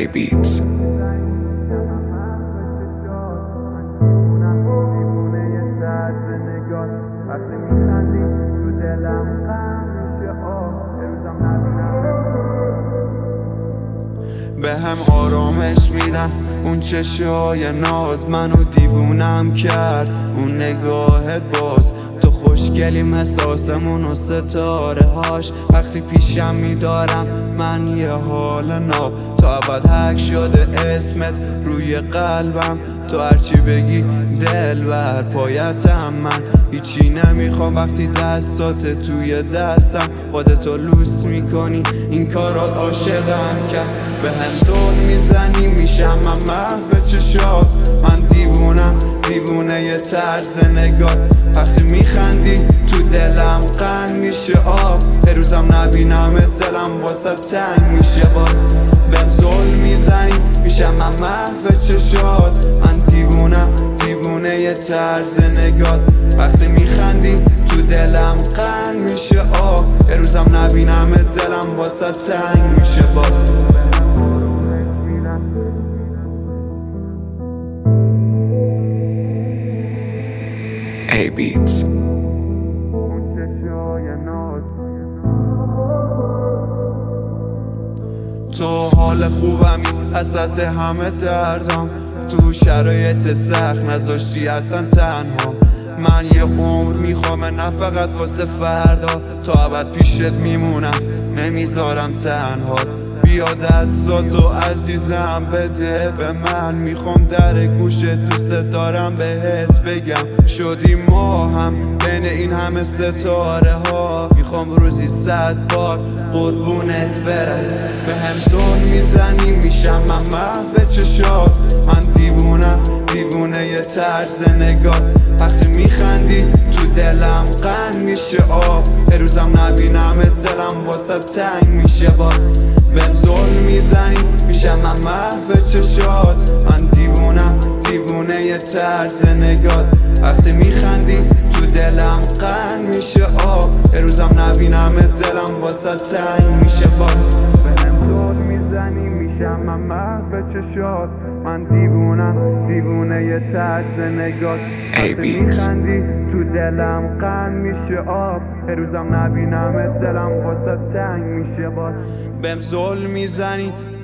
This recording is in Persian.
A beats. به هم آرامش میدن اون چشای ناز، منو دیوونم کرد اون نگاهت باز. تو خوشگلی مساسمون و ستاره هاش، وقتی پیشم میدارم من یه حال ناب. تا ابد حک شده اسمت روی قلبم، تو هرچی بگی دل بر پایتم. من هیچی نمیخوام وقتی دستات توی دستم، خودتو لوس میکنی این کارات عاشقم کرد. به هم زل میزنی میشم من محو چشات، من دیوونه یه طرز نگاه. وقتی میخندی تو دلم قند میشه آب، یه روزم نبینم دلم واسه تنگ میشه باز. بهم زل میزنی میشم من محو چشات، من دیوونه یه طرز نگاه. وقتی میخندی تو دلم قند میشه آب، یه روزم نبینم دلم واسه تنگ میشه باز. A beats. تو حال خوبمی حسرت همه دردام، تو شرایط سخت نذاشتی اصلا تنها. من یه عمر میخوام نه فقط واسه فردا، تا ابد پیشت میمونم نمیذارم تنها. بیا دستاتو عزیزم بده به من، میخوام در گوشت دوست دارم بهت بگم. شدی ما هم بین این همه ستاره ها، میخوام روزی 100 بار قربونت برم. به هم زل میزنی میشم من محو چشات، من دیوونه یه طرز نگاه. وقتی میخندی تو دلم قند میشه آب، یه روزم نبینم دلم واسه تنگ میشه باز. بهم زل میزنی میشم من محو چشات، من دیوونه یه طرز نگاه. وقتی میخندی تو دلم قند میشه آب، یه روزم نبینم دلم واسه تنگ میشه باز. بهم زل میزنی میشم من محو چشات، من دیوونه یه طرز نگاه. A beats. میخندی تو دلم قند میشه آب، یه روزم نبینم دلم واسه تنگ میشه باز. بهم زل میزنی